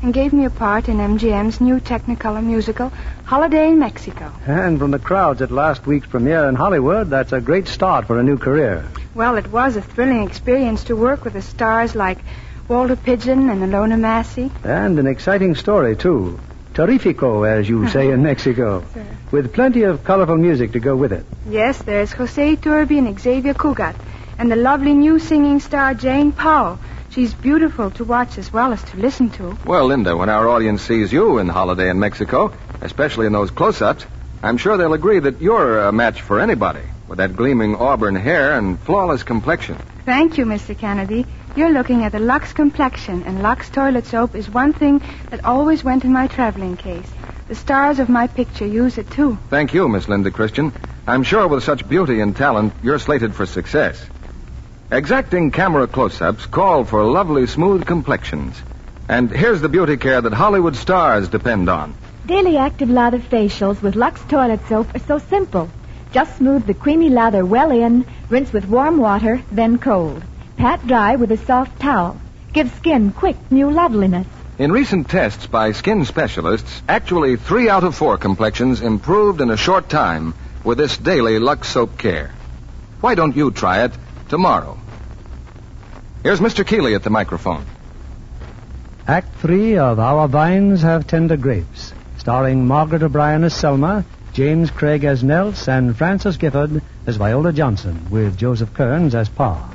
and gave me a part in M G M's new Technicolor musical, Holiday in Mexico. And from the crowds at last week's premiere in Hollywood, that's a great start for a new career. Well, it was a thrilling experience to work with the stars like Walter Pidgeon and Ilona Massey. And an exciting story, too. Terrifico, as you say in Mexico. Sir. With plenty of colorful music to go with it. Yes, there's Jose Iturbi and Xavier Cugat, and the lovely new singing star Jane Powell. She's beautiful to watch as well as to listen to. Well, Linda, when our audience sees you in Holiday in Mexico, especially in those close-ups, I'm sure they'll agree that you're a match for anybody, with that gleaming auburn hair and flawless complexion. Thank you, Mister Kennedy. You're looking at the Lux complexion, and Lux toilet soap is one thing that always went in my traveling case. The stars of my picture use it, too. Thank you, Miss Linda Christian. I'm sure with such beauty and talent, you're slated for success. Exacting camera close-ups call for lovely, smooth complexions. And here's the beauty care that Hollywood stars depend on. Daily active lather facials with Lux toilet soap are so simple. Just smooth the creamy lather well in, rinse with warm water, then cold. Pat dry with a soft towel. Give skin quick, new loveliness. In recent tests by skin specialists, actually three out of four complexions improved in a short time with this daily Lux soap care. Why don't you try it tomorrow? Here's Mister Keeley at the microphone. Act three of Our Vines Have Tender Grapes, starring Margaret O'Brien as Selma, James Craig as Nels, and Frances Gifford as Viola Johnson, with Joseph Kearns as Pa.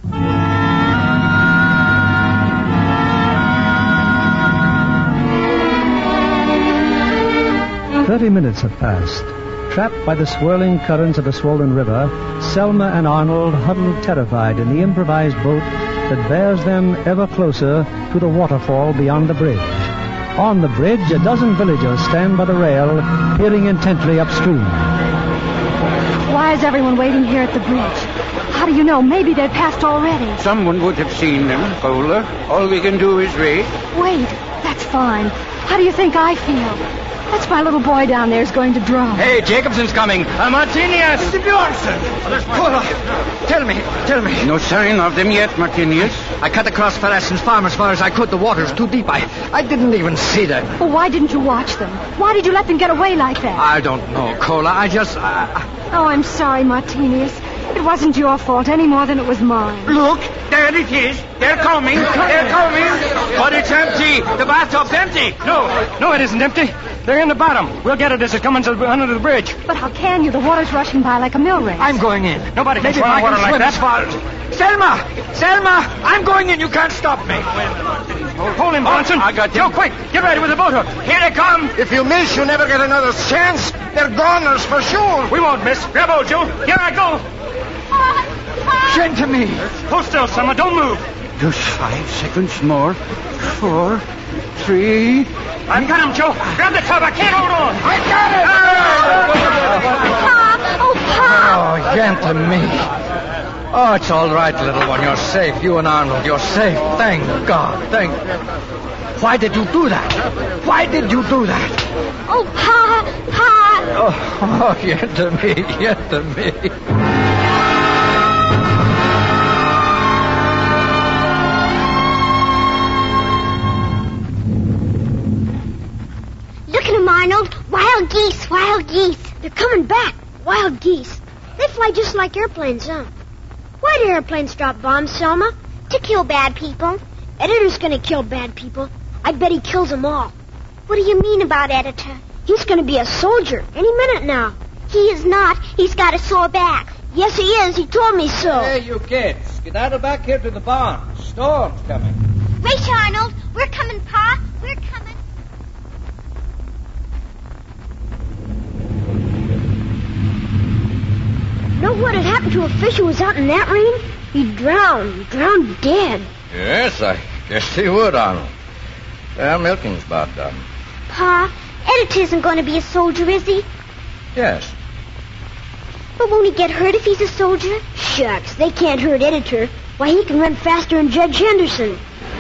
Thirty minutes have passed. Trapped by the swirling currents of a swollen river, Selma and Arnold huddle terrified in the improvised boat that bears them ever closer to the waterfall beyond the bridge. On the bridge, a dozen villagers stand by the rail, peering intently upstream. Why is everyone waiting here at the bridge? How do you know? Maybe they're passed already. Someone would have seen them, Bowler. All we can do is wait. Wait, that's fine. How do you think I feel? That's my little boy down there is going to drown. Hey, Jacobson's coming. Uh, Martinius! Mister Bjornson! Cola, tell me, tell me. No sign of them yet, Martinius. I cut across Ferrison's farm as far as I could. The water's too deep. I, I didn't even see them. Well, why didn't you watch them? Why did you let them get away like that? I don't know, Cola. I just... Uh... Oh, I'm sorry, Martinius. It wasn't your fault any more than it was mine. Look, there it is. They're coming. They're coming. But it's empty. The bathtub's empty. No, no, it isn't empty. They're in the bottom. We'll get it as it comes under the bridge. But how can you? The water's rushing by like a mill race. I'm going in. Nobody can Maybe swim I water can like swim that. as far as... Selma! Selma! I'm going in. You can't stop me. Hold him, Bronson. I got you. Go, quick. Get ready with the boat hook. Here they come. If you miss, you never get another chance. They're goners for sure. We won't miss. Grab hold, Joe. Here I go. Send to me. Hold still, Selma. Don't move. Just five seconds more. Four, three... I've got him, Joe. Grab the tub. I can't hold on. I got it! Pa! Oh, Pa! Oh, Yenta me. Oh, it's all right, little one. You're safe. You and Arnold, you're safe. Thank God. Thank... Why did you do that? Why did you do that? Oh, Pa! Pa! Oh, oh Yenta me. Yenta me. Arnold, wild geese, wild geese. They're coming back. Wild geese. They fly just like airplanes, huh? Why do airplanes drop bombs, Selma? To kill bad people. Editor's gonna kill bad people. I bet he kills them all. What do you mean about Editor? He's gonna be a soldier any minute now. He is not. He's got a sore back. Yes, he is. He told me so. Hey, you kids. Get out of back here to the barn. Storm's coming. Race, Arnold. We're coming, Pa. We're coming. Know what had happened to a fish who was out in that rain? He drowned, drowned dead. Yes, I guess he would, Arnold. Well, milking's about done. Pa, Editor isn't going to be a soldier, is he? Yes. But won't he get hurt if he's a soldier? Shucks, they can't hurt Editor. Why, he can run faster than Judge Henderson.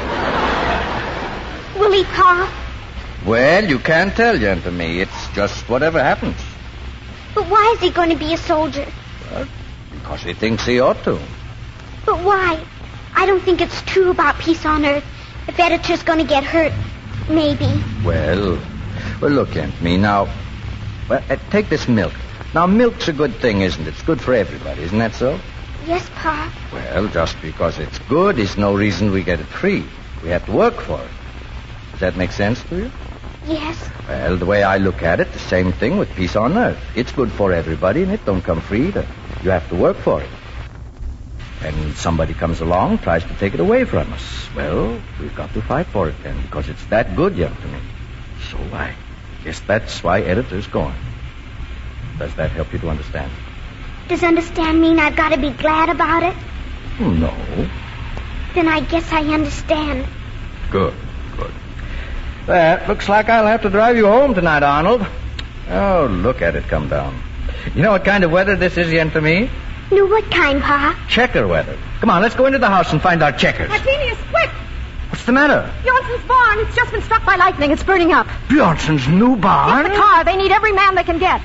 Will he, Pa? Well, you can't tell, Yenta me. It's just whatever happens. But why is he going to be a soldier? Well, because he thinks he ought to. But why? I don't think it's true about peace on Earth if Editor's going to get hurt. Maybe. Well, well, look, Aunt Me, now, well, uh, take this milk. Now, milk's a good thing, isn't it? It's good for everybody, isn't that so? Yes, Pa. Well, just because it's good is no reason we get it free. We have to work for it. Does that make sense to you? Yes. Well, the way I look at it, the same thing with peace on earth. It's good for everybody, and it don't come free either. You have to work for it. And somebody comes along, tries to take it away from us. Well, we've got to fight for it then, because it's that good, young to me. So I guess that's why editors go on. Does that help you to understand? Does understand mean I've got to be glad about it? No. Then I guess I understand. Good, good. That looks like I'll have to drive you home tonight, Arnold. Oh, look at it come down. You know what kind of weather this is, young to me? No, what kind, Pa? Checker weather. Come on, let's go into the house and find our checkers. Martinius, quick! What's the matter? Bjornson's barn. It's just been struck by lightning. It's burning up. Bjornson's new barn? Get the car. They need every man they can get.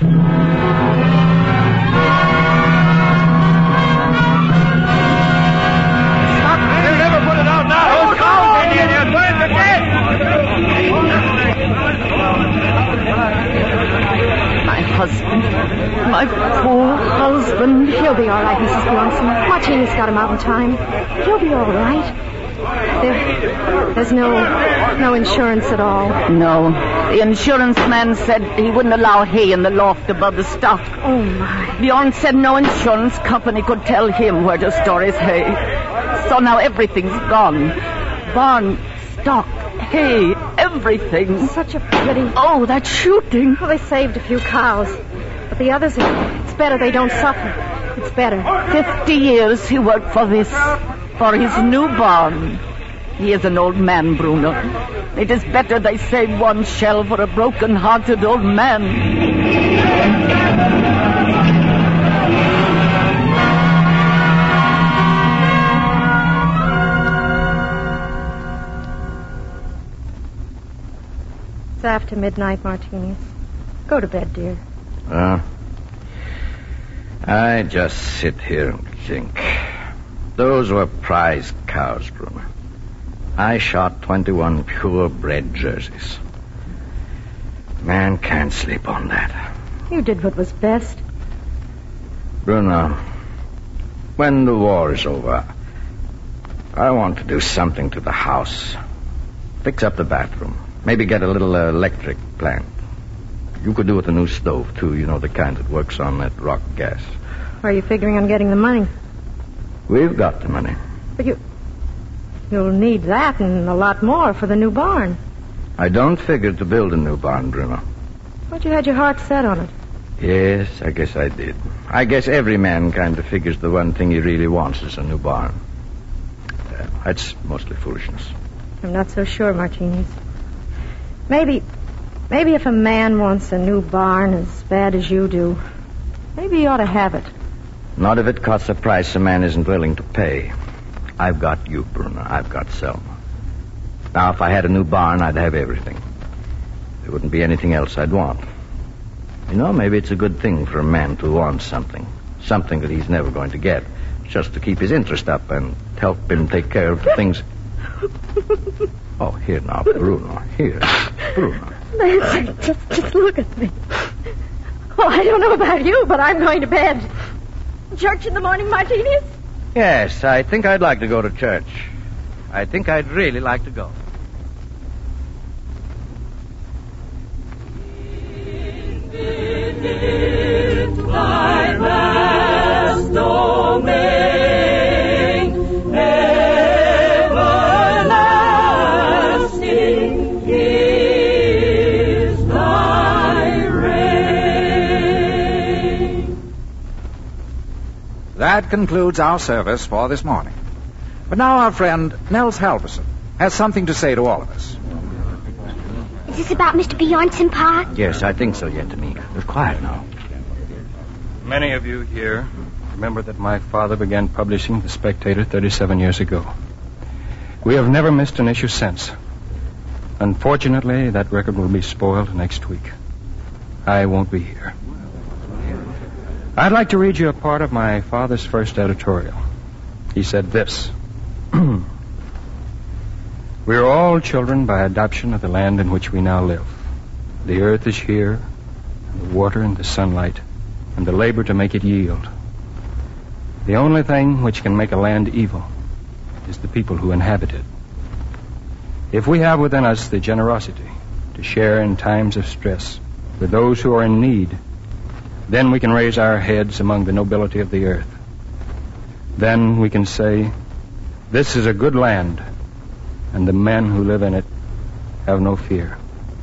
My husband. My poor husband. He'll be all right, Missus Bjornson. Martinez got him out in time. He'll be all right. There, there's no no insurance at all. No. The insurance man said he wouldn't allow hay in the loft above the stock. Oh, my. Bjorn said no insurance company could tell him where to store his hay. So now everything's gone. Barn, stock, hay, everything. Such a pity. Oh, that shooting. Well, they saved a few cows. But the others, it's better they don't suffer. It's better. Fifty years he worked for this. For his new barn. He is an old man, Bruno. It is better they save one shell for a broken-hearted old man. It's after midnight, Martinez. Go to bed, dear. Uh, I just sit here and think. Those were prize cows, Bruno. I shot twenty-one purebred jerseys. Man can't sleep on that. You did what was best. Bruno, when the war is over, I want to do something to the house. Fix up the bathroom. Maybe get a little uh, electric plant. You could do with a new stove, too. You know, the kind that works on that rock gas. Are you figuring on getting the money? We've got the money. But you... You'll need that and a lot more for the new barn. I don't figure to build a new barn, Bruno. Thought you had your heart set on it. Yes, I guess I did. I guess every man kind of figures the one thing he really wants is a new barn. Uh, that's mostly foolishness. I'm not so sure, Martinez. Maybe... Maybe if a man wants a new barn as bad as you do, maybe he ought to have it. Not if it costs a price a man isn't willing to pay. I've got you, Bruno. I've got Selma. Now, if I had a new barn, I'd have everything. There wouldn't be anything else I'd want. You know, maybe it's a good thing for a man to want something. Something that he's never going to get. Just to keep his interest up and help him take care of the things... Oh, here now, Bruno. Here. Bruno. Just, just look at me. Oh, I don't know about you, but I'm going to bed. Church in the morning, Martinez? Yes, I think I'd like to go to church. I think I'd really like to go. Thy vast domain, everlasting is thy reign. That concludes our service for this morning. But now our friend Nels Halverson has something to say to all of us. Is this about Mister Bjornson, Pa? Yes, I think so, Yentamina. It's quiet now. Many of you here remember that my father began publishing The Spectator thirty-seven years ago. We have never missed an issue since. Unfortunately, that record will be spoiled next week. I won't be here. I'd like to read you a part of my father's first editorial. He said this. We are all children by adoption of the land in which we now live. The earth is here, and the water and the sunlight, and the labor to make it yield. The only thing which can make a land evil is the people who inhabit it. If we have within us the generosity to share in times of stress with those who are in need, then we can raise our heads among the nobility of the earth. Then we can say, this is a good land, and the men who live in it have no fear.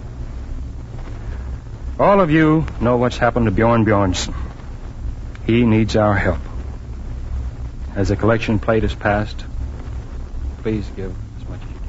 All of you know what's happened to Bjorn Bjornsson. He needs our help. As the collection plate is passed, please give as much as you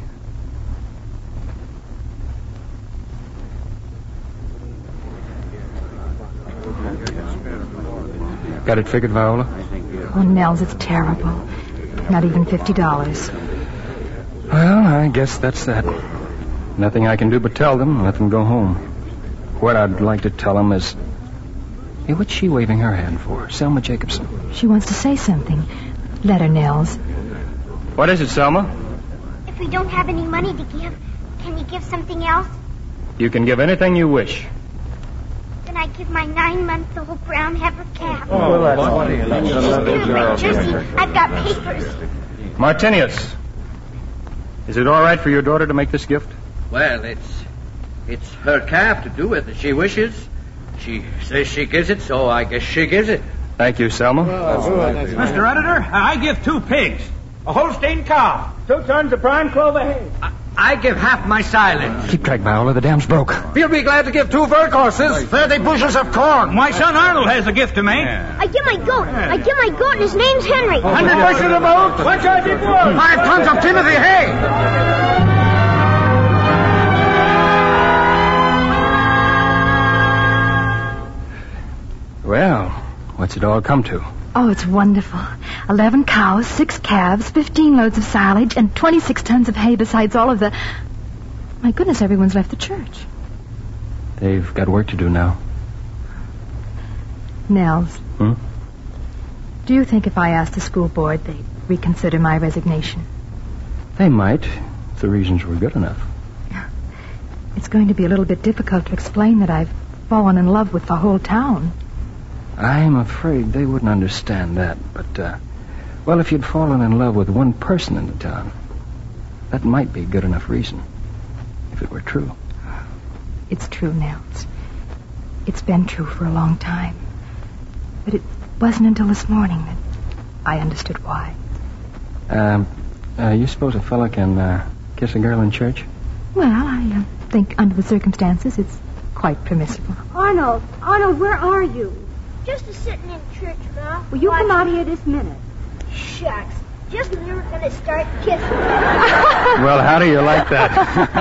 can. Got it figured, Viola? Oh, Nels, it's terrible. Not even fifty dollars. Well, I guess that's that. Nothing I can do but tell them and let them go home. What I'd like to tell them is... Hey, what's she waving her hand for? Selma Jacobson. She wants to say something. Let her, Nels. What is it, Selma? If we don't have any money to give, can you give something else? You can give anything you wish. Then I give my nine-month-old brown heifer calf. Oh, well, that's funny. My jersey. I've got papers. Martinius, is it all right for your daughter to make this gift? Well, it's it's her calf to do with as she wishes. She says she gives it, so I guess she gives it. Thank you, Selma. Mister Editor, I give two pigs, a Holstein cow, two tons of prime clover hay. I, I give half my silence. Keep track, Viola. The dam's broke. We'll be glad to give two work horses, thirty bushels of corn. My son Arnold has a gift to make. I give my goat. I give my goat, and his name's Henry. Hundred bushels of oats. What charge it for? Five tons of Timothy hay. Well, what's it all come to? Oh, it's wonderful. Eleven cows, six calves, fifteen loads of silage, and twenty-six tons of hay besides all of the... My goodness, everyone's left the church. They've got work to do now. Nels. Hmm? Do you think if I asked the school board, they'd reconsider my resignation? They might, if the reasons were good enough. It's going to be a little bit difficult to explain that I've fallen in love with the whole town. I'm afraid they wouldn't understand that, but, uh, well, if you'd fallen in love with one person in the town, that might be a good enough reason, if it were true. It's true, Nels. It's been true for a long time. But it wasn't until this morning that I understood why. Um, uh, you suppose a fella can, uh, kiss a girl in church? Well, I uh, think under the circumstances it's quite permissible. Arnold, Arnold, where are you? Just a sitting in church, Ma. Will you come out here this minute? Shucks. Just when you were going to start kissing. Well, how do you like that?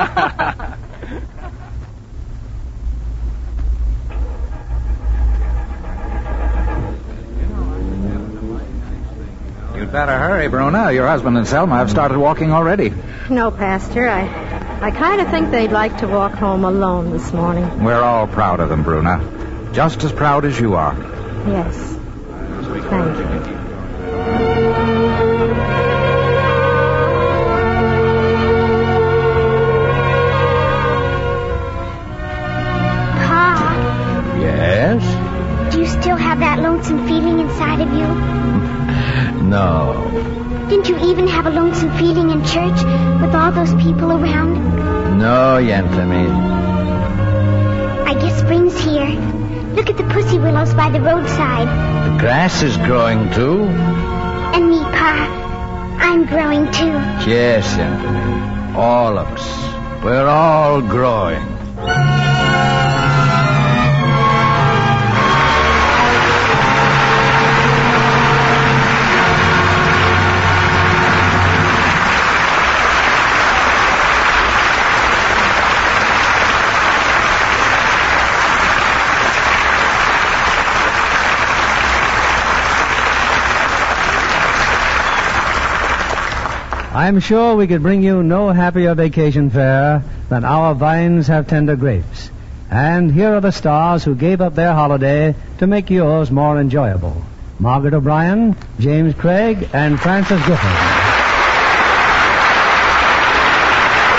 You'd better hurry, Bruna. Your husband and Selma have started walking already. No, Pastor. I, I kind of think they'd like to walk home alone this morning. We're all proud of them, Bruna. Just as proud as you are. Yes. Thank you. Pa, Yes? do you still have that lonesome feeling inside of you? No. Didn't you even have a lonesome feeling in church with all those people around? No, Yantamine. I guess spring's here. Look at the pussy willows by the roadside. The grass is growing too. And me, Pa. I'm growing too. Yes, Yantamine. All of us. We're all growing. I'm sure we could bring you no happier vacation fare than our vines have tender grapes. And here are the stars who gave up their holiday to make yours more enjoyable. Margaret O'Brien, James Craig, and Francis Gifford.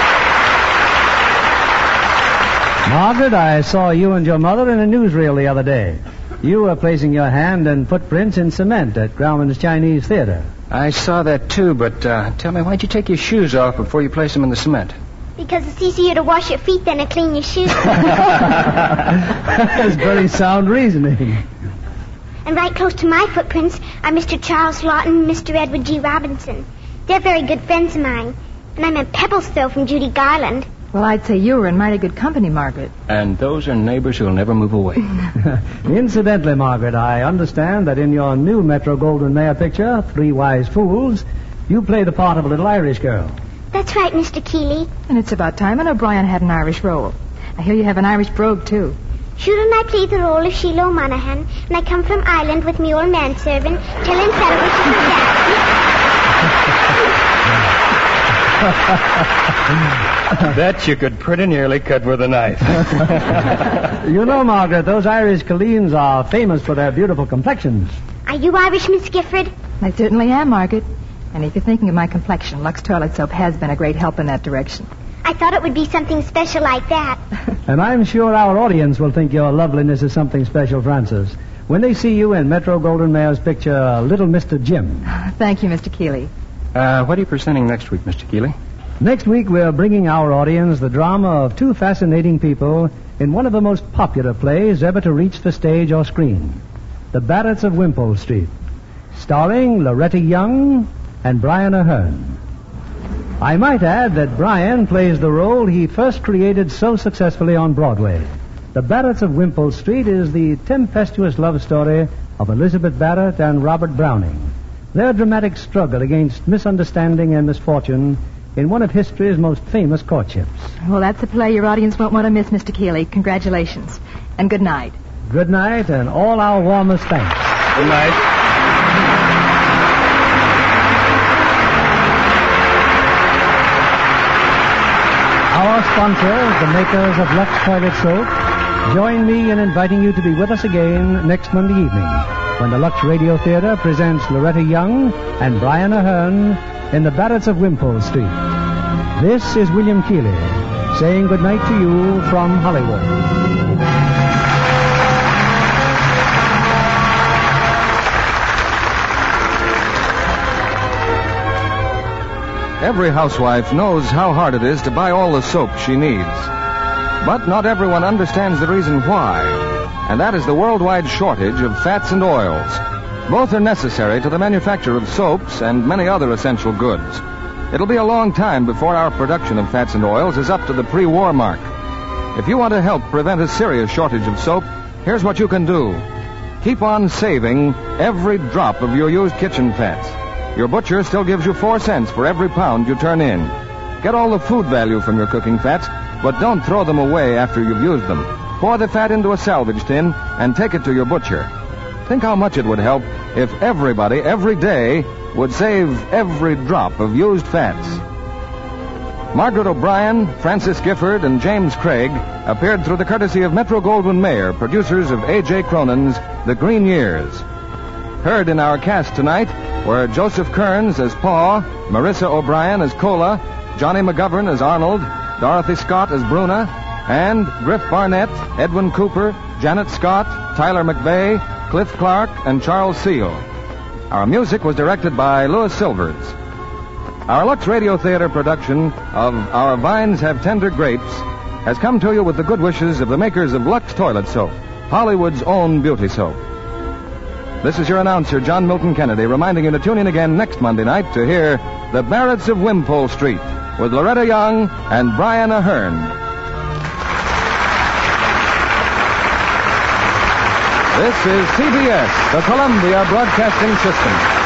Margaret, I saw you and your mother in a newsreel the other day. You were placing your hand and footprints in cement at Grauman's Chinese Theater. I saw that too, but uh, tell me, why'd you take your shoes off before you place them in the cement? Because it's easier to wash your feet than to clean your shoes. That's very sound reasoning. And right close to my footprints are Mister Charles Lawton and Mister Edward G. Robinson. They're very good friends of mine. And I'm a Pebblesville from Judy Garland. Well, I'd say you were in mighty good company, Margaret. And those are neighbors who'll never move away. Incidentally, Margaret, I understand that in your new Metro Goldwyn Mayer picture, Three Wise Fools, you play the part of a little Irish girl. That's right, Mister Keeley. And it's about time an O'Brien had an Irish role. I hear you have an Irish brogue, too. Shouldn't I play the role of Sheila O'Monaghan, and I come from Ireland with me old manservant, telling fellows to Bet you could pretty nearly cut with a knife. You know, Margaret, those Irish Colleens are famous for their beautiful complexions. Are you Irish, Miss Gifford? I certainly am, Margaret. And if you're thinking of my complexion, Lux Toilet Soap has been a great help in that direction. I thought it would be something special like that. And I'm sure our audience will think your loveliness is something special, Francis, when they see you in Metro Goldwyn Mayer's picture, Little Mister Jim. Thank you, Mister Keeley. Uh, what are you presenting next week, Mister Keeley? Next week, we're bringing our audience the drama of two fascinating people in one of the most popular plays ever to reach the stage or screen, The Barretts of Wimpole Street, starring Loretta Young and Brian Ahern. I might add that Brian plays the role he first created so successfully on Broadway. The Barretts of Wimpole Street is the tempestuous love story of Elizabeth Barrett and Robert Browning, their dramatic struggle against misunderstanding and misfortune in one of history's most famous courtships. Well, that's a play your audience won't want to miss, Mister Keeley. Congratulations. And good night. Good night, and all our warmest thanks. Good night. Our sponsors, the makers of Lux Toilet Soap, join me in inviting you to be with us again next Monday evening when the Lux Radio Theater presents Loretta Young and Brian Ahern in The Barretts of Wimpole Street. This is William Keeley saying good night to you from Hollywood. Every housewife knows how hard it is to buy all the soap she needs. But not everyone understands the reason why, and that is the worldwide shortage of fats and oils. Both are necessary to the manufacture of soaps and many other essential goods. It'll be a long time before our production of fats and oils is up to the pre-war mark. If you want to help prevent a serious shortage of soap, here's what you can do. Keep on saving every drop of your used kitchen fats. Your butcher still gives you four cents for every pound you turn in. Get all the food value from your cooking fats, but don't throw them away after you've used them. Pour the fat into a salvage tin and take it to your butcher. Think how much it would help if everybody, every day, would save every drop of used fats. Margaret O'Brien, Francis Gifford, and James Craig appeared through the courtesy of Metro Goldwyn Mayer, producers of A J. Cronin's The Green Years. Heard in our cast tonight were Joseph Kearns as Pa, Marissa O'Brien as Cola, Johnny McGovern as Arnold, Dorothy Scott as Bruna, and Griff Barnett, Edwin Cooper, Janet Scott, Tyler McVeigh, Cliff Clark, and Charles Seal. Our music was directed by Louis Silvers. Our Lux Radio Theater production of Our Vines Have Tender Grapes has come to you with the good wishes of the makers of Lux Toilet Soap, Hollywood's own beauty soap. This is your announcer, John Milton Kennedy, reminding you to tune in again next Monday night to hear The Barretts of Wimpole Street with Loretta Young and Brian Ahern. This is C B S, the Columbia Broadcasting System.